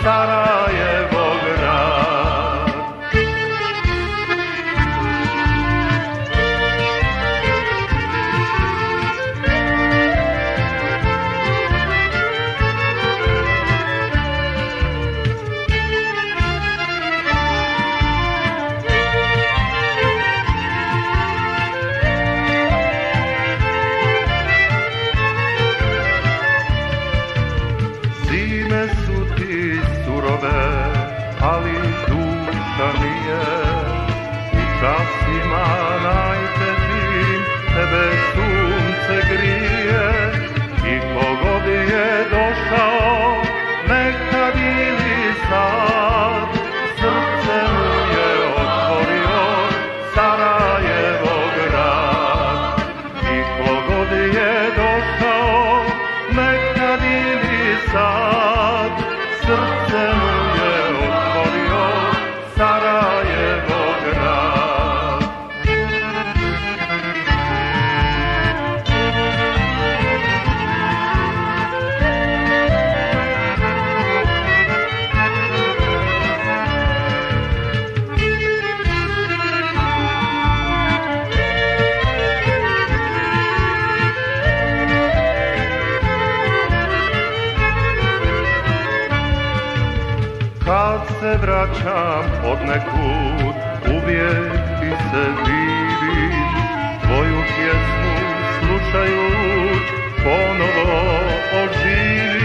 Sarajevo grad. Zime su ti surove, ali duša nije. U časima najtežim tebe sunce grije. I kogod je došao, neka bili sad, srce mu je otvorio Sarajevo grad. I kogod je došao, neka bili sad, srce mu je otvorio Sarajevo grad. Kad se vraćam od nekud, uvijek ti se divim, tvoju pjesmu slušajuć ponovo oživim.